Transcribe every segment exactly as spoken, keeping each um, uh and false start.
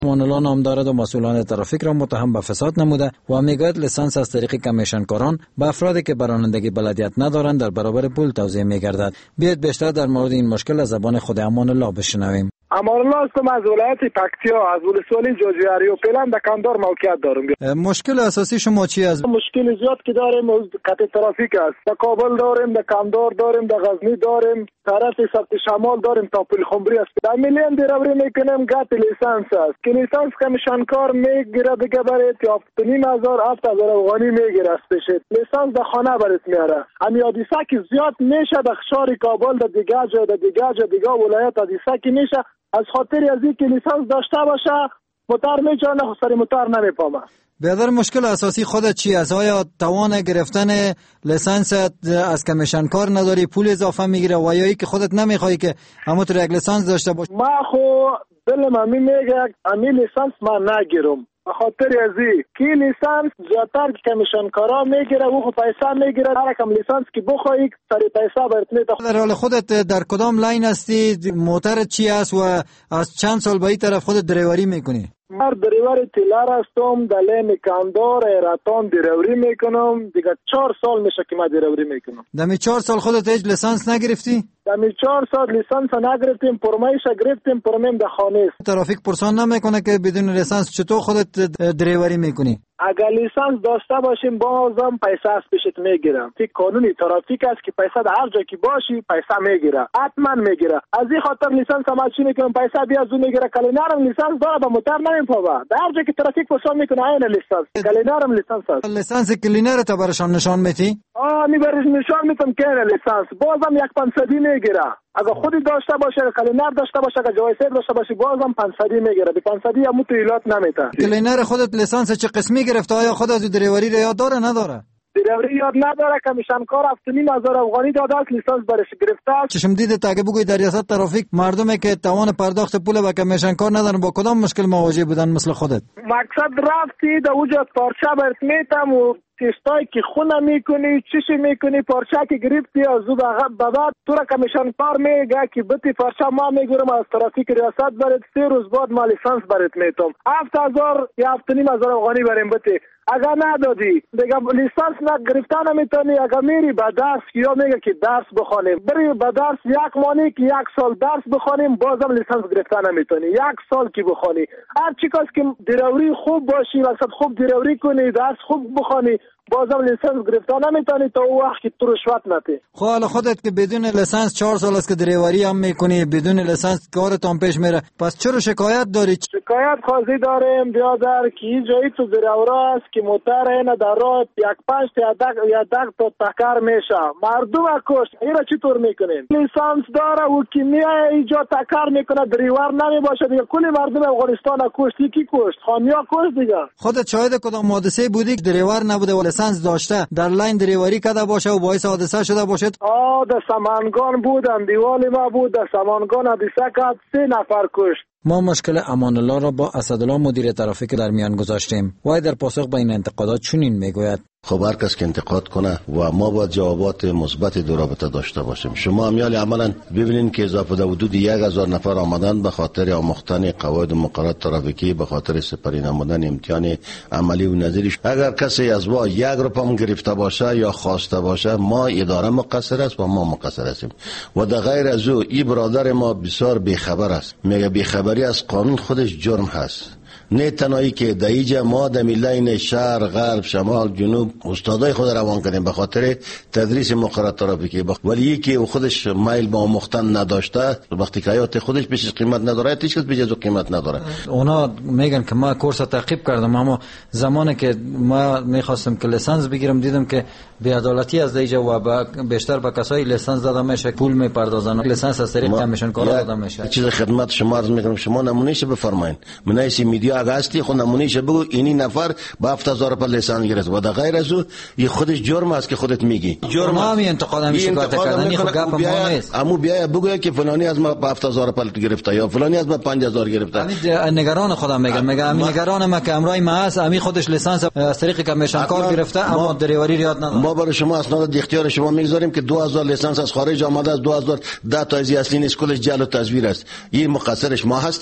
امان الله نام دارد و مسئولان ترافیک را متهم به فساد نموده و میگوید لیسانس از طریق کمیشنکاران به افرادی که به رانندگی بلدیت ندارند در برابر پول توزیع میگردد. بیاید بیشتر در مورد این مشکل از زبان خود امان الله بشنویم. امان الله هستم از ولایت پکتیا، از ولسوالی جوجیاری و فعلا در کندار موقعیت دارم. مشکل اساسی شما چی است؟ مشکل زیاد که داریم قطع ترافیک است. در کابل داریم، در کندار داریم، در غزنی داریم، طرف سبت شمال داریم تا پل خمری است. در میلیون دیروری میکنیم گپ لیسانس است که لیسانس کمیشنکار میگیره دیگه برای هفت و نیم هزار هفت هزار افغانی میگیره است بشه. لیسانس در خانه برات میاره. همین حادثه که زیاد میشه در شهر کابل، در دیگه جا در دیگه جا دیگه ولایت حادثه که میشه از خاطر از اینکه لیسانس داشته باشه موتور میجانه خو سر موتور نمیپامه. بیادر مشکل اساسی خودت چی است؟ آیا توان گرفتن لیسانس از کمیشنکار نداری، پول اضافه میگیره و یا ای که خودت نمیخوای که همونطور یک لیسانس داشته باشی؟ ما خو دلم امی میگه امی لیسانس ما نگیرم به خاطر ازی که لیسانس زیادتر کمیشنکارا میگیره و خو پیسه میگیره. هر کم لیسانس که بخوای سر پیسه برات میده. در حال خودت در کدام لاین هستی؟ موتور چی است و از چند سال به این طرف خودت دریوری میکنی؟ من دریور تیلر هستم، در لین کندار ایراتان دریوری میکنم. دیگه چهار سال میشه که من دریوری میکنم. دمی چهار سال خودت هیچ لیسانس نگرفتی؟ دمی چهار سال لیسانس نگرفتیم، پرمیش گرفتیم، پرمیم در خانه است. ترافیک پرسان نمیکنه که بدون لیسانس چطور خودت دریوری میکنی؟ اگر لیسانس داشته باشیم بازم پیسه از پیشت میگیرم. این قانونی ترافیک است که پیسه در هر جا که باشی پیسه میگیره، حتما میگیره. از این خاطر لیسانس هم چی میکنم پیسه بیا زو میگیره. کلینرم لیسانس داره با موتور نمیپاوه. در هر جا که ترافیک پرسان میکنه عین لیسانس. کلینرم لیسانس است. لیسانس کلینر تو برشان نشان میتی؟ آ میبرش نشان میتم که لیسانس بازم یک پنصدی میگیره. اگر خودی داشته باشه، کلینر داشته باشه، اگر جوایسر داشته باشه بازم پنصدی میگیره. به پنصدی هم تو ایلات نمیته. کلینر خودت لیسانس چه قسمی گرفته؟ آیا خود از دریوری رو یاد داره نداره؟ دریوری یاد نداره. کمیشنکار هفت و نیم هزار افغانی داده است لیسانس برش گرفته. چشم دیده تا که بگوی در ریاست ترافیک مردمی که توان پرداخت پول به کمیشنکار ندارن با کدام مشکل مواجه بودن مثل خودت؟ مقصد رفتی در اوجا پارچه برات میتم و تستای که خونه میکنی چیشی میکنی پارچه که گرفتی از او بعد تو را کمیشنکار میگه که بتی پارچه ما میگیرم از ترافیک ریاست برات سه روز بعد ما لیسانس برات میتم هفت هزار یا هفت و نیم هزار افغانی بریم بتی. اگر ندادی دیگه لیسانس نگرفته نمیتونی. اگر میری به درس یا میگه که درس بخونیم بری به درس یک مانی که یک سال درس بخونیم بازم لیسانس گرفته نمیتونی. یک سال که بخونی هر چی کس که دریوری خوب باشی مقصد خوب دریوری کنی درس خوب بخونی بازم لیسانس گرفته نمیتونی تا اون وقت که تو رشوت نتی. خب حالا خودت که بدون لیسانس چهار سال است که دریوری هم میکنی، بدون لیسانس کارت هم پیش میره، پس چرا شکایت داری؟ شکایت خواهی داریم بیادر که این جایی تو دریورا است که موتر اینه در راه یک پنج یا دق یا دق تا تکر میشه مردم کشت. این را چطور میکنین؟ لیسانس داره و که میای اینجا تکر میکنه دریور نمیباشه دیگه کلی مردم افغانستان کشت. کی کشت؟ خانیا کشت دیگه. خودت شاهد کدام حادثه بودی که دریور نبوده و لیسانس داشته در لاین دریوری کرده باشه و باعث حادثه شده باشه؟ آه در سمنگان بودم، دیوالی ما بود در سمنگان حادثه کرد سه نفر کشت. ما مشکل امان الله را با اسدالله مدیر ترافیک در میان گذاشتیم. وای در پاسخ به این انتقادات چنین میگوید: خب هر کس که انتقاد کنه و ما باید جوابات مثبت دو رابطه داشته باشیم. شما امیال عملا ببینین که اضافه در حدود یک هزار نفر آمدن به خاطر آموختن قواعد و مقررات ترافیکی، به خاطر سپری نمودن امتحان عملی و نظیرش. اگر کسی از ما یک روپم گرفته باشه یا خواسته باشه ما اداره مقصر است و ما مقصر هستیم. و در غیر از او این برادر ما بسیار بیخبر است. میگه بیخبری از قانون خودش جرم هست. نه تنهایی که در اینجا ما در میلین شهر غرب شمال جنوب استادای خود روان کردیم به خاطر تدریس مقررات ترافیکی، ولی یکی او خودش میل به آموختن نداشته وقتی که حیات خودش بیش قیمت نداره هیچ کس بیش از قیمت نداره. اونا میگن که ما کورس تعقیب کردم اما زمانی که ما میخواستم که لیسانس بگیرم دیدم که بی‌عدالتی از اینجا و بیشتر به کسایی لیسانس داده میشه پول میپردازن. لیسانس از طریق کمیشن کار داده میشه. چیز خدمت شما عرض میکنم شما نمونهش بفرمایید. منایس میدیا اگه هستی خود نمونهش بگو اینی نفر با هفت هزار پر لیسانس گرفت و در غیر از او این خودش جرم است که خودت میگی. جرم همی انتقاد همی شکایت کردن این خود گپ ما نیست. امو بیا بگو که فلانی از ما با هفت هزار پر گرفته یا فلانی از ما پنج هزار گرفته. همین نگران خودم میگم میگم همین نگران ما که امرای ما است همین خودش لیسانس از طریق کمیشن کار گرفته اما دریوری یاد نداره. ما برای شما اسناد اختیار شما میگذاریم که دو هزار لیسانس از خارج آمده از دو هزار ده تا از اصلی اسکولش جعل و تزویر است. این مقصرش ما هستیم.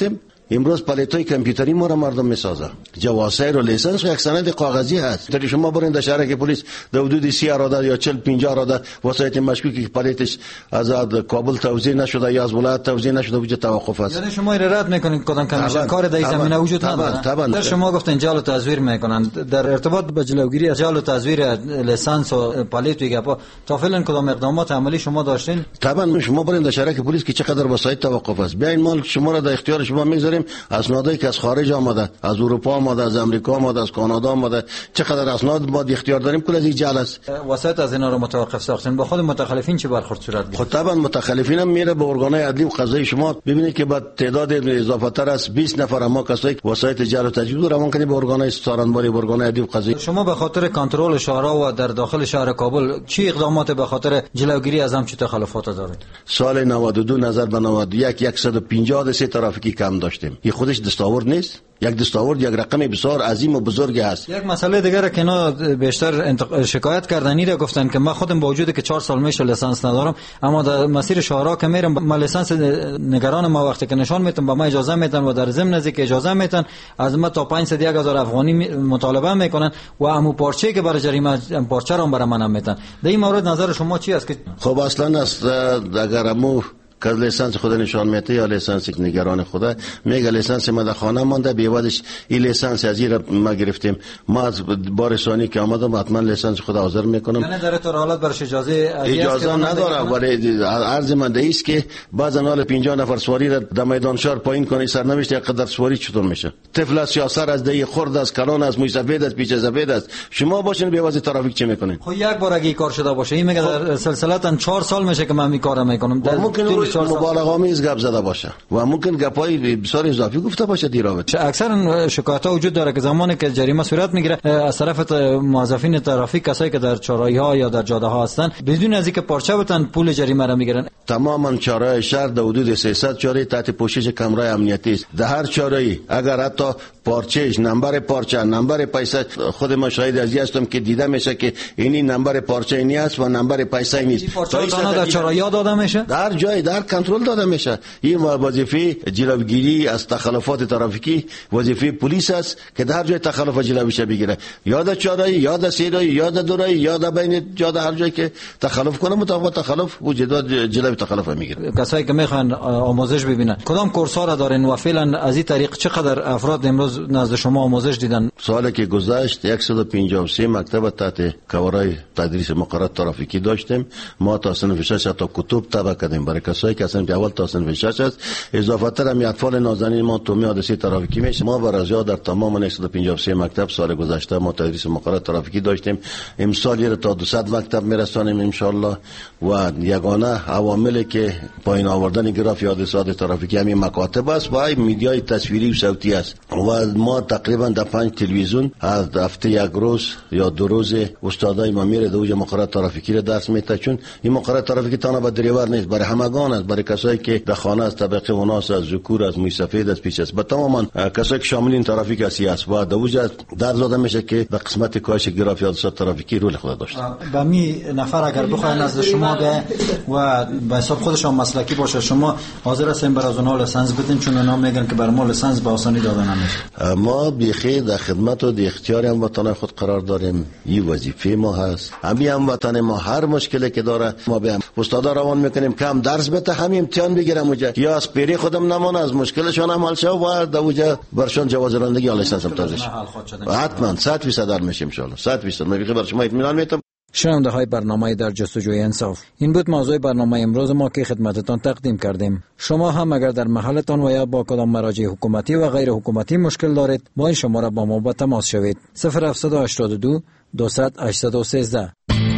امروز پلیتای کامپیوتری ما را مردم میسازه، جواسیر و لیسنس یک سند کاغذی هست. در شما برین در شهر که پلیس در حدود سی اراده یا چهل پنجاه اراده وسایت مشکوکی که پلیتش از کابل توزیع نشده یا از ولایت توزیع نشده وجود توقف است. یعنی شما رد میکنین کدام کمیشن کار در این زمینه وجود نداره؟ در شما گفتن جعل و تزویر میکنن. در ارتباط با جلوگیری از جعل و تزویر لیسانس و پلیت و گپا تا فعلا کدام اقدامات عملی شما داشتین؟ طبعا شما برین در شهر که پلیس که چقدر وسایت توقف است، بیاین مال شما را در اختیار شما میگذاریم. اسنادی که از خارج آمده، از اروپا آمده، از امریکا آمده، از کانادا آمده، چقدر اسناد ما اختیار داریم کل از این جعل است. وسایت از اینا رو متوقف ساختین. با خود متخلفین چه برخورد صورت گرفت؟ خب طبعا متخلفین هم میره به ارگانهای عدلی و قضایی. شما ببینید که با تعداد اضافه تر از بیست نفر ما کسایی وسایت جعل و تجوید روان کنیم به ارگانهای ستارنباری، به ارگانهای عدلی و قضایی. شما به خاطر کنترل شهرها و در داخل شهر کابل چی اقدامات به خاطر جلوگیری از همچین تخلفات دارید؟ سال نود و دو نظر به نود و یک صد و پنجاه حادثه ترافیکی کم داشتیم. این خودش دستاورد نیست؟ یک دستاورد، یک رقم بسیار عظیم و بزرگ است. یک مسئله دیگه که اینا بیشتر انتق... شکایت کردن ایره گفتن که من خودم با وجودی که چهار سال میشه لیسانس ندارم، اما در مسیر شهرها که میرم ما لیسانس نگران ما وقتی که نشان میتم با ما اجازه میتن و در ضمن از که اجازه میتن از ما تا پانصد یک هزار افغانی مطالبه میکنن و همون پارچه که برای جریمه پارچه رو برای من میتن. در این مورد نظر شما چی است که خب اصلا است اگر امو که لیسانس خود نشان میده یا لیسانس نگران خدا میگه لیسانس ما در خانه مونده بیوادش این لیسانس از این ما گرفتیم، ما از بار ثانی که آمدم حتما لیسانس خود حاضر میکنم. یعنی در طور حالت برش اجازه اجازه نداره. ولی عرض من است که بعضا حال پنجاه نفر سواری را در میدان شهر پایین کنی سرنوشت یک قدر سواری چطور میشه؟ طفل از سیاسر از دی خرد از کلان از موی سفید از پیچ سفید است. شما باشین بیوازی ترافیک چه میکنین؟ خب یک بار اگه کار شده باشه این میگه در سلسله چهار سال میشه که من این کارو میکنم. مبالغه آمیز گپ زده باشه و ممکن گپای بسیار اضافی گفته باشه در رابطه. اکثرا شکایت ها وجود داره که زمانی که جریمه صورت میگیره از طرف موظفین ترافیک کسایی که در چهارراهی ها یا در جاده ها هستن بدون از اینکه پارچه بتن پول جریمه را میگیرن. تماما چهارراه شهر در حدود سیصد چهارراه تحت پوشش کمرای امنیتی است. در هر چهارراهی اگر حتی پارچهش نمبر پارچه نمبر پیسه، خود ما شاهد از هستم که دیده میشه که اینی نمبر پارچه اینی است و نمبر پیسه نیست. پارچه در چهارراهی داده میشه، در جای در کنترل داده میشه. این وظیفه جلوگیری از تخلفات ترافیکی وظیفه پلیس است که در جای تخلف جلویش بگیره، یا در چهارراهی یا در سه‌راهی یا در دوراهی یا در بین جاده، هر جایی که تخلف کنه مطابق تخلف وجود جلوی تخلف میگیره. کسایی که میخوان آموزش ببینن کدام کورس ها را دارین و فعلا از این طریق چقدر افراد امروز نزد شما آموزش دیدن؟ سالی که گذشت صد و پنجاه و سه مکتب تحت کورای تدریس مقررات ترافیکی داشتیم. ما تا صنف شش تا کتب تبع کردیم برای کسایی که اصلا اول تا صنف شش است. اضافه تر هم اطفال نازنین ما تو حادثه ترافیکی میشه. ما برای در تمام صد و پنجاه و سه مکتب سال گذشته ما تدریس مقررات ترافیکی داشتیم. امسال یه تا دویست مکتب میرسانیم ان شاء الله. و یگانه عواملی که پایین آوردن گراف حادثات ترافیکی همین مکاتب است و میدیای تصویری و صوتی است. و ما تقریبا در پنج تلویزیون از هفته یک روز یا دو روز استادای ما میره دوج مقررات ترافیکی را درس میده، چون این مقررات ترافیکی تنها به دریور نیست، برای همگان است، برای کسایی که در خانه از طبقه وناس، از ذکور، از موی سفید، از پیچ است، با تماما کسایی که شامل این ترافیک است است و دوج در داده میشه که به قسمت کاهش گراف حادثات ترافیکی رول خود داشته. به می نفر اگر بخواین از شما به و به حساب خودشون مسلکی باشه شما حاضر هستین برای اونها لیسانس بدین، چون اونا میگن که بر ما لیسانس به آسانی داده نمیشه؟ ما بیخی در خدمت و در اختیار هموطنان خود قرار داریم. این وظیفه ما هست. همین هموطن ما هر مشکلی که داره ما به استادا روان میکنیم که هم درس بده، هم امتحان بگیرم اونجا یا از پیری خودم نمونه از مشکلشون عمل شه و در اونجا برشون جواز رانندگی یا لیسانس هم تازه شه. حتما صد فیصد در میشه ان شاء الله. صد فیصد ما بیخی بر شما اطمینان میدم. شنونده های برنامه در جستجوی انصاف، این بود موضوع برنامه امروز ما که خدمتتان تقدیم کردیم. شما هم اگر در محلتان و یا با کدام مراجع حکومتی و غیر حکومتی مشکل دارید با این شماره با ما با تماس شوید. صفر هفت هشت دو دویست هشتصد و سیزده.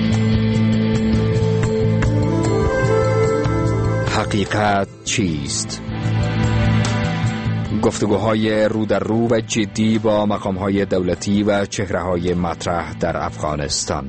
حقیقت چیست؟ گفتگوهای رو در رو و جدی با مقامهای دولتی و چهره‌های مطرح در افغانستان.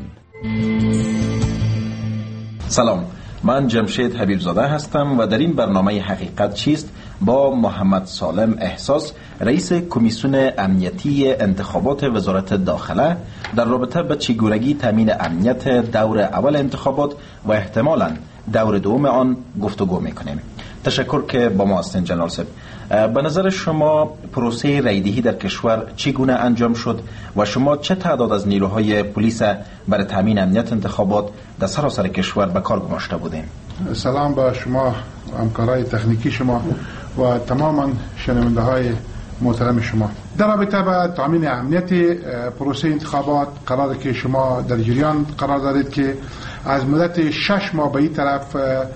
سلام، من جمشید حبیبزاده هستم و در این برنامه حقیقت چیست با محمد سالم احساس، رئیس کمیسیون امنیتی انتخابات وزارت داخله، در رابطه با چگونگی تامین امنیت دور اول انتخابات و احتمالاً دور دوم آن گفتگو میکنیم. تشکر که با ما هستین جنرال صاحب. به نظر شما پروسه رایدهی در کشور چگونه انجام شد و شما چه تعداد از نیروهای پلیس برای تامین امنیت انتخابات در سراسر کشور به کار گماشته بودین؟ سلام به شما، همکارای تکنیکی شما و تماما شنونده های محترم شما. در رابطه با تامین امنیت پروسه انتخابات قراره که شما در جریان قرار دارید که از مدت شش ماه به این طرف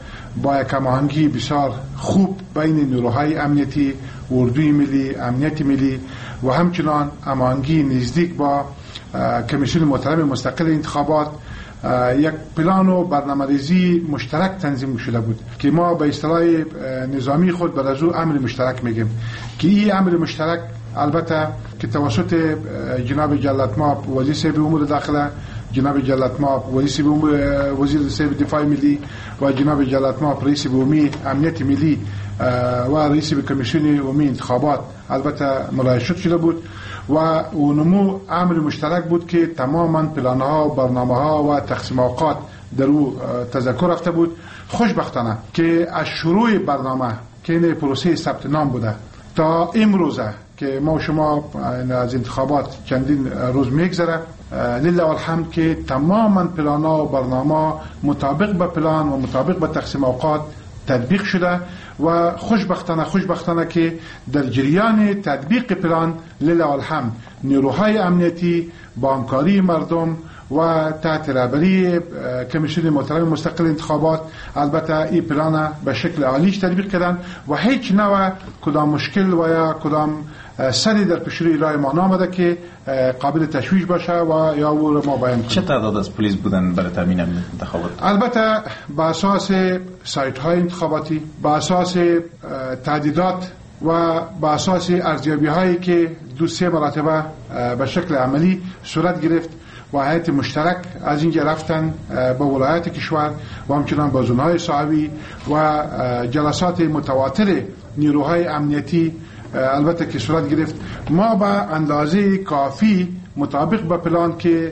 با یک هماهنگی بسیار خوب بین نیروهای امنیتی، اردوی ملی، امنیت ملی و همچنان هماهنگی نزدیک با کمیسیون محترم مستقل انتخابات یک پلان و برنامه‌ریزی مشترک تنظیم شده بود که ما به اصطلاح نظامی خود بر از او امر مشترک میگیم که این امر مشترک البته که توسط جناب جلالت مآب وزیر صاحب امور داخله، جناب جلالت مآب وزیر وزیر صاحب دفاع ملی و جناب جلالت مآب رئیس عمومی امنیت ملی و رئیس کمیسیون عمومی انتخابات البته ملاحظه شده بود و اونمو امر مشترک بود که تماما پلانها و برنامه‌ها و تقسیم اوقات در او تذکر رفته بود. خوشبختانه که از شروع برنامه که این پروسه ثبت نام بوده تا امروزه که ما شما از انتخابات چندین روز میگذره، لله والحمد که تماما پلانها و برنامه مطابق به پلان و مطابق به تقسیم اوقات تطبیق شده و خوشبختانه خوشبختانه که در جریان تطبیق پلان لله والحمد نیروهای امنیتی با همکاری مردم و تحت رهبری کمیسیون محترم مستقل انتخابات البته این پلان به شکل عالیش تطبیق کردن و هیچ نوع کدام مشکل و یا کدام سری در پیشروی راه ما نامده که قابل تشویش باشه و یا او ما بیان کنیم. چه تعداد از پلیس بودن برای تامین امنیت انتخابات؟ البته با اساس سایت های انتخاباتی، با اساس تعدیدات و با اساس ارزیابی هایی که دو سه مرتبه به شکل عملی صورت گرفت و هیئت مشترک از اینجا رفتن به ولایت کشور و همچنان با زونهای صحابی و جلسات متواتر نیروهای امنیتی البته که صورت گرفت، ما به اندازه کافی مطابق به پلان که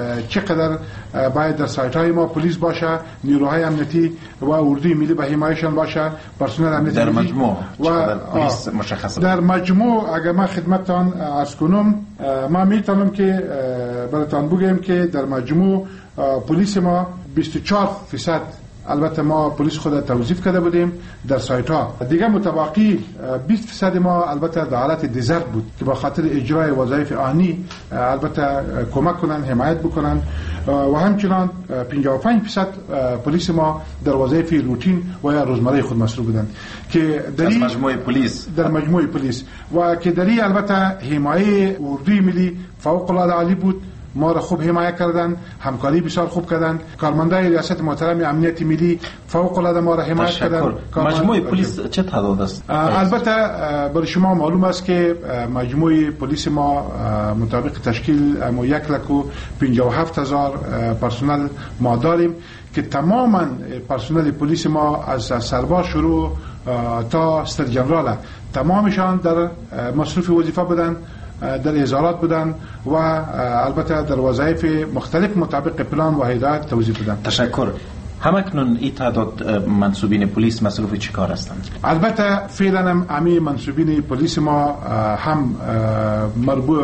چقدر باید در سایت های ما پلیس باشه، نیروهای امنیتی و اردوی ملی به حمایشان باشه، پرسنل امنیتی در مجموع و پلیس مشخصه در مجموع اگر ما خدمتتان عرض کنم، ما میتونم که براتان بگم که در مجموع پلیس ما بیست و چهار درصد البته ما پلیس خود توظیف کرده بودیم در سایت ها، دیگه متبقی بیست درصد ما البته در حالت دیزرت بود که با خاطر اجرای وظایف آنی البته کمک کنن، حمایت بکنن و همچنان پنجاه و پنج درصد پلیس ما در وظایف روتین و یا روزمره خود مصروف بودن که در مجموعه پلیس در مجموعه پلیس و که در البته حمایت اردوی ملی فوق العاده عالی بود، ما را خوب حمایت کردن، همکاری بسیار خوب کردن، کارمندای ریاست محترم امنیت ملی فوق العاده ما را حمایت کردن. مجموعه پلیس چه تعداد است؟ البته برای شما معلوم است که مجموعه پلیس ما مطابق تشکیل اما یک لک و پنجاه و هفت هزار پرسنل ما داریم که تماما پرسنل پلیس ما از سرباز شروع تا استر جنرال تمامشان در مصروف وظیفه بودن، در ازارات بودن و البته در وظایف مختلف مطابق پلان و هدایت توزیع بودن. تشکر. همکنون این تعداد منصوبین پلیس مصروف چی کار هستند؟ البته فعلا هم امی منصوبین پلیس ما هم مربوط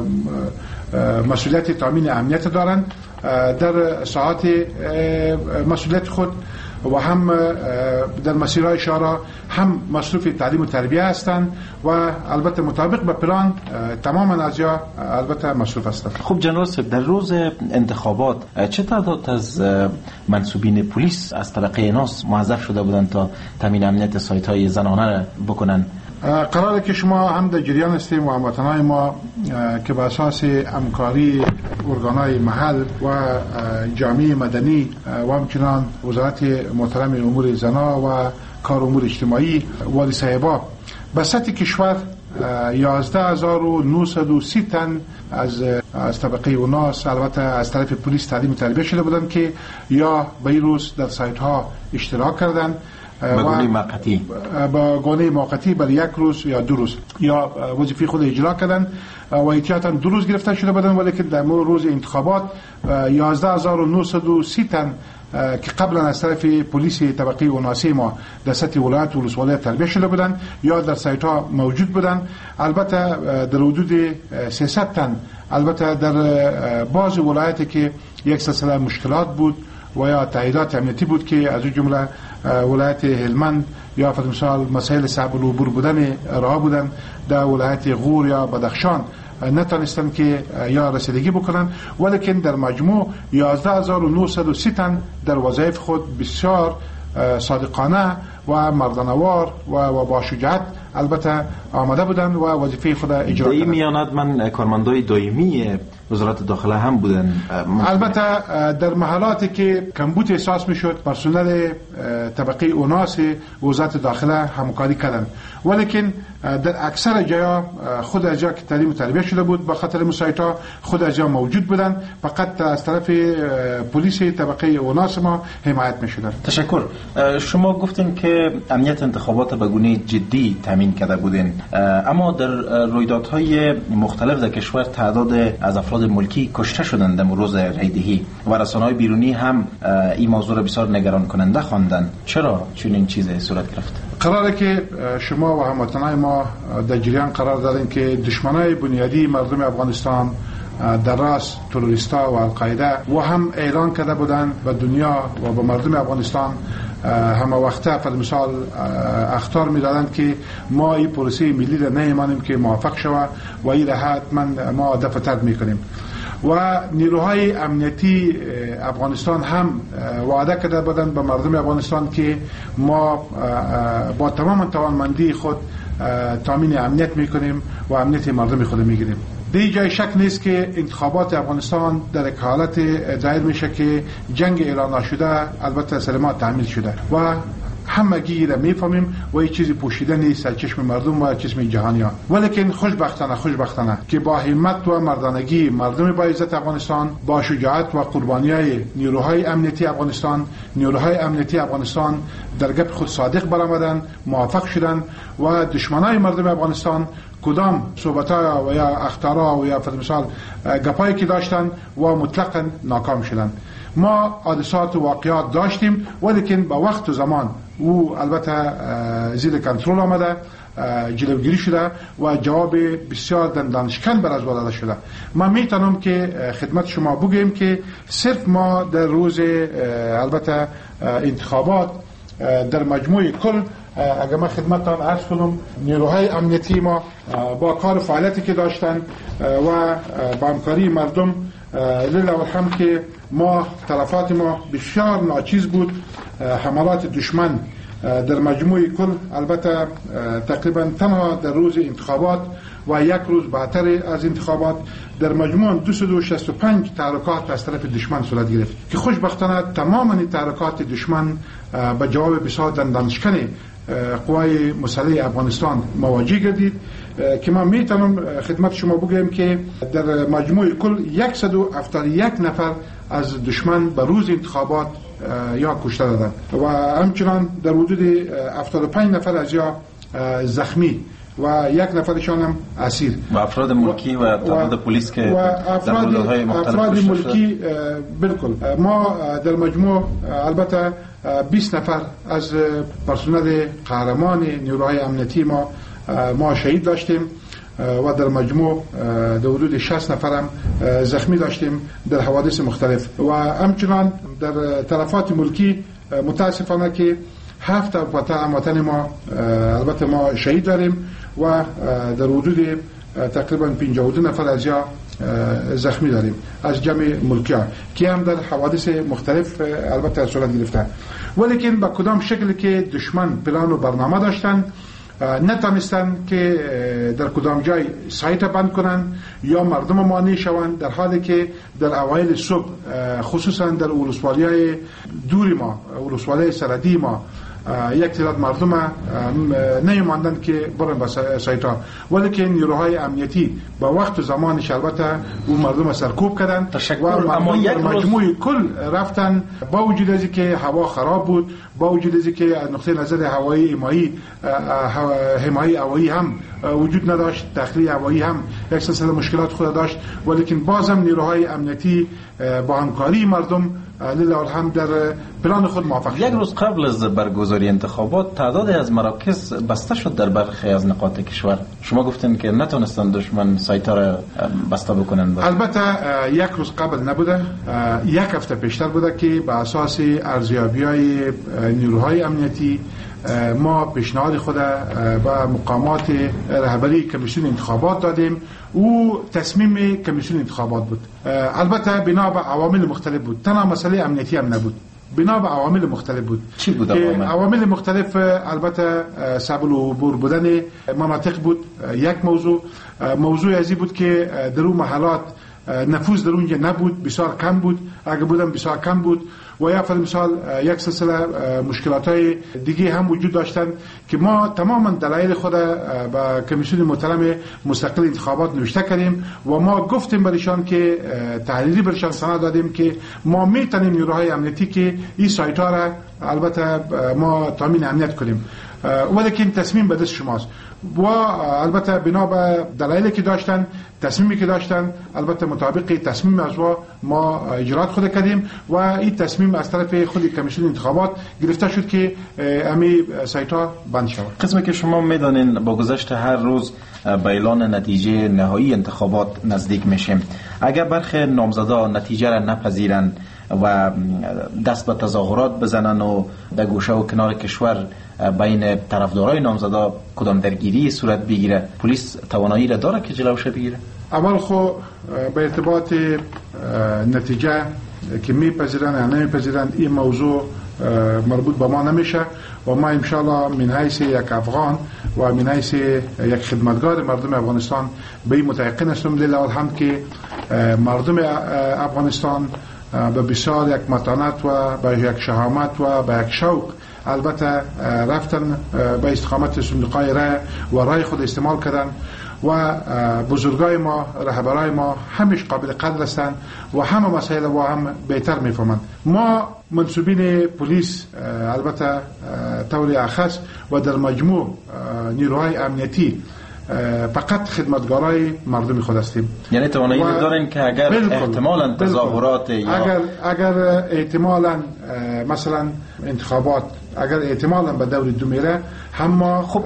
مسئولیت تامین امنیت دارند در ساعات مسئولیت خود و هم در مسیرهای شهرها هم مصروف تعلیم و تربیه هستند و البته مطابق به پلان تماما از یا البته مصروف هستند. خب جنرال صاحب، در روز انتخابات چه تعداد از منصوبین پلیس از طبقه ناس موظف شده بودند تا تامین امنیت سایت های زنانه بکنن؟ قراره که شما هم در جریان هستیم و هموطنان ما که به اساس همکاری ارگانهای محل و جامعه مدنی و همچنان وزارت محترم امور زنا و کار امور اجتماعی والی صاحبا به سطح کشور یازده هزار و نهصد و سی تن از از طبقه اوناس البته از طرف پلیس تعلیم و تربیه شده بودند که یا به این روز در سایت ها اشتراک کردند با گونه موقتی با گونه موقتی برای یک روز یا دو روز یا وظیفه خود اجرا کردن و احتیاطاً دو روز گرفته شده بودن، ولی که در روز انتخابات یازده هزار و نهصد و سی تن که قبلا از طرف پلیس طبقه اوناسی ما در سطح ولایت و ولسوالی تربیه شده بودند یا در سایت ها موجود بودند. البته در حدود سیصد تن البته در بعض ولایتی که یک سلسله مشکلات بود و یا تاییدات امنیتی بود که از اون جمله ولایت هلمند یا فرض مثال مسائل صعب العبور بودن راه بودن، در ولایت غور یا بدخشان نتونستن که یا رسیدگی بکنن، ولیکن در مجموع یازده هزار و نهصد و سی تن در وظایف خود بسیار صادقانه و مردانوار و با شجاعت البته آمده بودن و وظیفه خود اجرا کردن. در این میانات من کارمندای دائمی وزارت داخله هم بودن. البته در محلاتی که کمبود احساس میشد پرسنل طبقه اوناس وزارت داخله همکاری کردن، ولیکن در اکثر جایا خود از جا که تعلیم و تربیه شده بود به خاطر مسایتا خود از جا موجود بودن، فقط از طرف پلیس طبقه اوناس ما حمایت میشدن. تشکر. شما گفتین که امنیت انتخابات به گونه جدی تامین کرده بودین، اما در رویدادهای مختلف در کشور تعداد از افراد ملکی کشته شدند در روز رایدهی و رسانه‌های بیرونی هم این موضوع را بسیار نگران کننده خواندند. چرا چنین چیزی صورت گرفت؟ قراره که شما و هموطنان ما در جریان قرار دارین که دشمنای بنیادی مردم افغانستان در راس تروریستا و القاعده و هم اعلان کرده بودن به دنیا و به مردم افغانستان همه وقته فرض مثال اخطار میدادند که ما این پروسه ملی را نمیمانیم که موفق شود و این را حتما ما دفع ترد میکنیم. و نیروهای امنیتی افغانستان هم وعده کرده بودند به مردم افغانستان که ما با تمام توانمندی خود تامین امنیت میکنیم و امنیت مردم خود میگیریم. دیگه جای شک نیست که انتخابات افغانستان در یک حالت ظاهر میشه که جنگ اعلان شده البته سلامت تعمیل شده و همگی را میفهمیم و این چیزی پوشیده نیست از چشم مردم و از چشم جهانیان. ولیکن خوشبختانه خوشبختانه که با همت و مردانگی مردم با عزت افغانستان با شجاعت و قربانی‌های نیروهای امنیتی افغانستان نیروهای امنیتی افغانستان در گپ خود صادق برآمدند، موفق شدند و دشمنای مردم افغانستان کدام صحبت‌ها و یا اخطارها و یا فرض مثال گپایی که داشتن و مطلقاً ناکام شدند. ما حادثات و واقعات داشتیم ولیکن با وقت و زمان او البته زیر کنترل آمده، جلوگیری شده و جواب بسیار دندانشکن بر از داده شده. من میتونم که خدمت شما بگیم که صرف ما در روز البته انتخابات در مجموع کل اگر من خدمتتان عرض کنم نیروهای امنیتی ما با کار فعالیتی که داشتن و با همکاری مردم لله الحمد که ما تلفات ما بسیار ناچیز بود. حملات دشمن در مجموع کل البته تقریبا تنها در روز انتخابات و یک روز بعدتر از انتخابات در مجموع دویست و شصت و پنج تحرکات از طرف دشمن صورت گرفت که خوشبختانه تمام این تحرکات دشمن به جواب بسیار دندانشکن قوای مسلح افغانستان مواجه گردید که من میتونم خدمت شما بگم که در مجموع کل صد و هفتاد و یک نفر از دشمن به روز انتخابات یا کشته دادند و همچنان در حدود هفتاد و پنج نفر از یا زخمی و یک نفرشان هم اسیر و افراد ملکی و تعداد پلیس که و افراد, افراد ملکی بالکل. ما در مجموع البته بیست نفر از پرسنل قهرمان نیروهای امنیتی ما ما شهید داشتیم و در مجموع در حدود شصت نفر هم زخمی داشتیم در حوادث مختلف و همچنان در تلفات ملکی متاسفانه که هفت هموطن ما البته ما شهید داریم و در حدود تقریبا پنجاه و دو نفر از یا زخمی داریم از جمع ملکی ها که هم در حوادث مختلف البته صورت گرفتن. ولیکن با کدام شکلی که دشمن پلان و برنامه داشتن نتونستن که در کدام جای سایت بند کنن یا مردم مانع شوند، در حالی که در اوایل صبح خصوصا در ولسوالی‌های دوری ما ولسوالی سرحدی ما یک تعداد مردم نیامدند که برن به سایت ها، ولیکن نیروهای امنیتی با وقت و زمانش البته اون مردم سرکوب کردن و اما یک مجموع کل رفتن با وجود از که هوا خراب بود، با وجود از که از نقطه نظر هوایی حمایی حمایی هوایی هم وجود نداشت، داخلی هوایی هم یک سلسله مشکلات خود داشت، ولیکن بازم نیروهای امنیتی با همکاری مردم لله الحمد در پلان خود موفق شد. یک روز قبل از برگزاری انتخابات تعدادی از مراکز بسته شد در برخی از نقاط کشور. شما گفتین که نتونستن دشمن سایت‌ها را بسته بکنن. البته یک روز قبل نبوده، یک هفته پیشتر بوده که به اساس ارزیابی‌های نیروهای امنیتی ما پیشنهاد خود به مقامات رهبری کمیسیون انتخابات دادیم. او تصمیم کمیسیون انتخابات بود. البته بنا به عوامل مختلف بود، تنها مسئله امنیتی هم نبود، بنا به عوامل مختلف بود. چی بود عوامل؟ عوامل مختلف البته سبل و بور بودن مناطق بود. یک موضوع موضوع ازی بود که در اون محلات نفوذ در اونجا نبود، بسیار کم بود، اگه بودم بسیار کم بود. و یا مثال یک سلسله مشکلات‌های دیگه هم وجود داشتند که ما تماما دلایل خود با کمیسیون محترم مستقل انتخابات نوشته کردیم و ما گفتیم برشان که تحریری برشان سند دادیم که ما میتونیم نیروهای امنیتی که این سایت‌ها را البته ما تامین امنیت کنیم، ولیکن تصمیم به دست شماست. و البته بنا به دلایلی که داشتن، تصمیمی که داشتن، البته مطابق تصمیم از ما اجرات خود کردیم و این تصمیم از طرف خود کمیسیون انتخابات گرفته شد که امی سایت ها بند شود. قسمی که شما میدانین با گذشت هر روز به اعلان نتیجه نهایی انتخابات نزدیک میشیم. اگر برخی نامزدا نتیجه را نپذیرند و دست به تظاهرات بزنن و در گوشه و کنار کشور بین طرفدارای نامزدا کدام درگیری صورت بگیره، پلیس توانایی را داره که جلوش بگیره؟ اول خو به ارتباط نتیجه که میپذیرن یا نمیپذیرن این موضوع مربوط به ما نمیشه و ما انشالله من حیث یک افغان و من حیث یک خدمتگار مردم افغانستان به این متيقن هستم لله الحمد که مردم افغانستان به بسیار یک متانت و به یک شهامت و به یک شوق البته رفتن به استقامت صندوقای رای و رای خود استعمال کردن و بزرگای ما، رهبرای ما همش قابل قدر هستند و همه مسائل و هم بهتر میفهمند. ما منصوبین پلیس البته طور اخص و در مجموع نیروهای امنیتی فقط خدمتگارای مردم خود هستیم. یعنی توانایی دارین که اگر احتمالاً تظاهرات یا اگر اگر احتمالاً مثلا انتخابات اگر احتمالاً به دور دو میره هم ما خب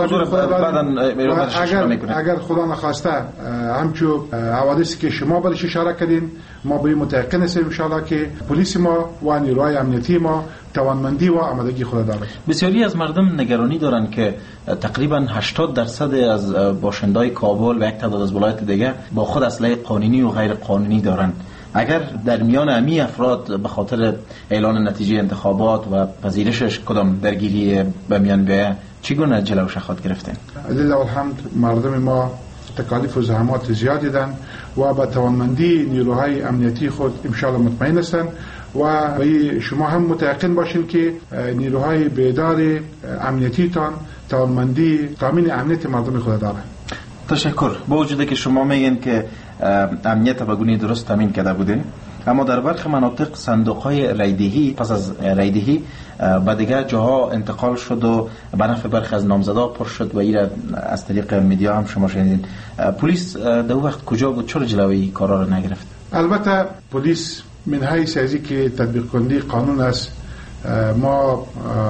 اگر اگر خدا نخواسته همچون حوادثی که شما برش اشاره کردین ما به متيقن هستیم ان شاء الله که پلیس ما و نیروهای امنیتی ما توانمندی و آمادگی خود داره. بسیاری از مردم نگرانی دارن که تقریبا هشتاد درصد از باشندای کابل و یک تعداد از ولایت دیگه با خود اسلحه قانونی و غیر قانونی دارن. اگر در میان امی افراد به خاطر اعلان نتیجه انتخابات و پذیرشش کدام درگیری به میان بیاید چگونه جلوش خود گرفتین؟ لله الحمد مردم ما تکالیف و زحمات زیادی دادن و با توانمندی نیروهای امنیتی خود ان شاء الله مطمئن هستند و شما هم متيقن باشین که نیروهای بیدار امنیتی تان توانمندی تامین امنیت مردم خود داره. تشکر. با وجودی که شما میگین که امنیت به گونه درست تامین کرده بودین، اما در برخی مناطق صندوق‌های رایدهی پس از رایدهی به دیگر جاها انتقال شد و به نفع برخی از نامزدا پر شد و این از طریق مدیا هم شما شنیدین. پلیس در وقت کجا بود؟ چرا جلوی کارا را نگرفت؟ البته پلیس من حیث ازی که تطبیق کننده قانون است ما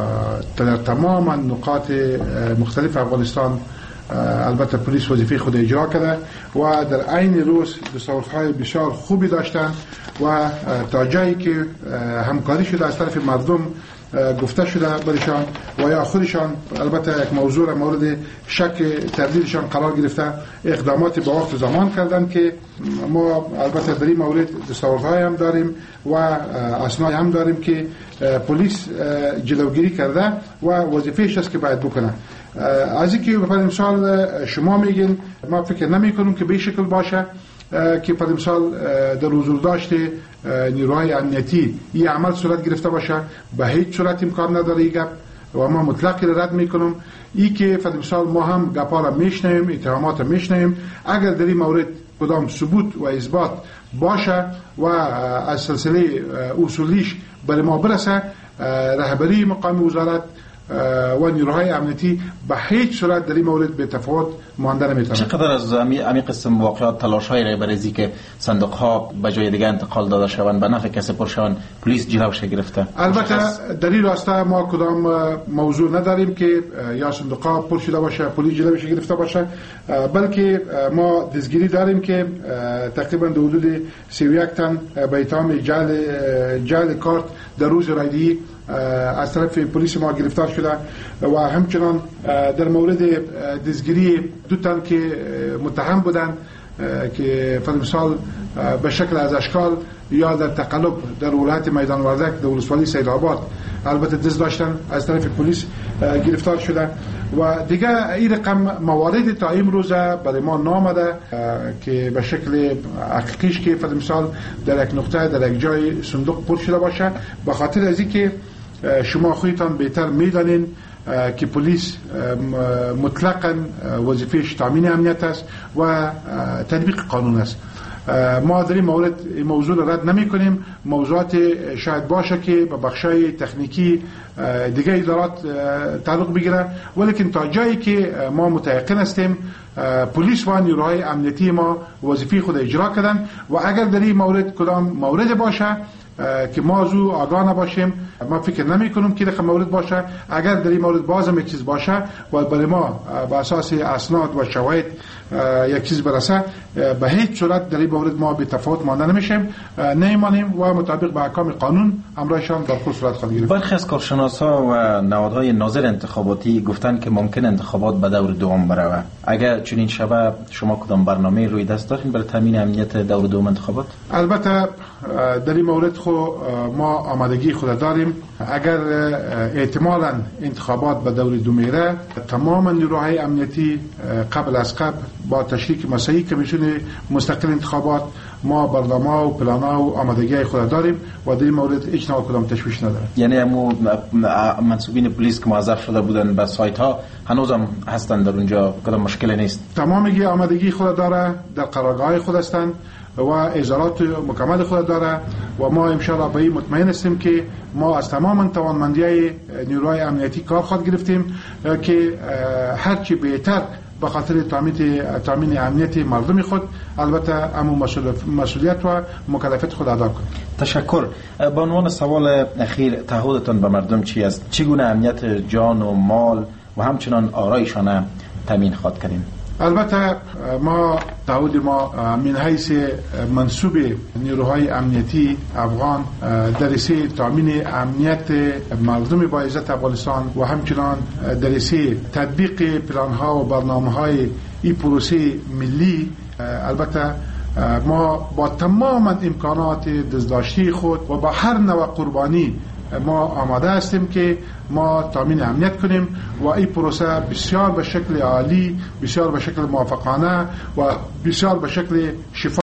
در تمام نقاط مختلف افغانستان البته پلیس وظیفه خود اجرا کرده و در عین روز تصورهای بسیار خوبی داشتن و تا جایی که همکاری شده از طرف مردم گفته شده برشان و یا خودشان البته یک موضوع مورد شک تردیدشان قرار گرفته اقدامات با وقت زمان کردن که ما البته در این مورد دستاوردهای هم داریم و اسناد هم داریم که پلیس جلوگیری کرده و وظیفه‌اش است که باید بکنه. از اینکه به مثال شما میگین ما فکر نمی کنیم که به شکل باشه که پر مثال در حضور داشته نیروهای امنیتی این عمل صورت گرفته باشه، به هیچ صورت امکان نداره این گپ و ما مطلق رد میکنم. ای که پر مثال ما هم گپا را میشنویم، اتهامات میشنویم، اگر در این مورد کدام ثبوت و اثبات باشه و از سلسله اصولیش برای ما برسه، رهبری مقام وزارت و نیروهای امنیتی به هیچ صورت در این مورد به تفاوت مانده نمیتونه. چقدر از همین قسم واقعات تلاش های رهبری که صندوق ها به جای دیگه انتقال داده شوند به نفع کسی پر شوند پلیس جلوش گرفته؟ البته در این راسته ما کدام موضوع نداریم که یا صندوق ها پر شده باشه پلیس جلوش گرفته باشه، بلکه ما دستگیری داریم که تقریبا در حدود سی و یک تن به اتهام جعل جعل کارت در روز رایدی از طرف پلیس ما گرفتار شده و همچنان در مورد دستگیری دو تن که متهم بودند که فرض مثال به شکل از اشکال یا در تقلب در ولایت میدان وردک در ولسوالی سیدآباد البته دست داشتن از طرف پلیس گرفتار شده و دیگه این رقم موارد تا امروز برای ما نامده که به شکل حقیقیش که فرض مثال در یک نقطه در یک جای صندوق پر شده باشه، به خاطر از اینکه شما خودتان بهتر میدانین که پلیس مطلقاً وظیفهش تامین امنیت است و تطبیق قانون است. ما در این مورد موضوع را رد نمی کنیم. موضوعات شاید باشه که به بخشای تکنیکی دیگه ادارات تعلق بگیره، ولیکن تا جایی که ما متيقن هستیم پلیس و نیروهای امنیتی ما وظیفه خود اجرا کردن و اگر در این مورد کدام مورد باشه که ما از او آگاه نباشیم، ما فکر نمی کنیم که رقم مورد باشه. اگر در این مورد بازم یک چیز باشه و برای ما به اساس اسناد و شواهد یک چیز برسه، به هیچ صورت در این مورد ما به تفاوت مانده نمیشیم، نمیمانیم و مطابق به احکام قانون امرایشان در خود صورت خواهد گرفت. برخی از کارشناسا و نهادهای ناظر انتخاباتی گفتن که ممکن انتخابات به دور دوم بروه. اگر چنین شبه شما کدام برنامه روی دست دارین برای تامین امنیت دور دوم انتخابات؟ البته در این مورد خو ما آمادگی خود داریم. اگر احتمالاً انتخابات به دور دوم میره، تمام نیروهای امنیتی قبل از قبل با تشریک مسئله کمیسیون مستقل انتخابات ما برنامه و پلانا و آمادگی خود داریم و در این مورد هیچ نوع کدام تشویش نداره. یعنی همو منصوبین پلیس که موظف شده بودن به سایت ها هنوز هم هستن در اونجا، کدام مشکلی نیست؟ تمامی آمادگی خود داره، در قرارگاه خود هستند و ازارات مکمل خود داره و ما انشاءالله به این مطمئن هستیم که ما از تمام توانمندی نیروهای امنیتی کار خود گرفتیم که هرچی بهتر به خاطر تامین امنیت مردم خود البته امو مسئولیت و مکلفیت خود ادا کنیم. تشکر. به عنوان سوال اخیر، تعهدتان به مردم چی است؟ چگونه امنیت جان و مال و همچنان آرایشان تامین خواهد کنیم؟ البته ما تعهد ما من حیث منصوب نیروهای امنیتی افغان در سه تامین امنیت مردم با عزت افغانستان و همچنان در سه تطبیق پلان ها و برنامه های این پروسه ملی، البته ما با تمام امکانات دستداشتی خود و با هر نوع قربانی ما آماده هستیم که ما تامین امنیت کنیم و این پروسه بسیار به شکل عالی، بسیار به شکل موافقانه و بسیار به شکل شفاف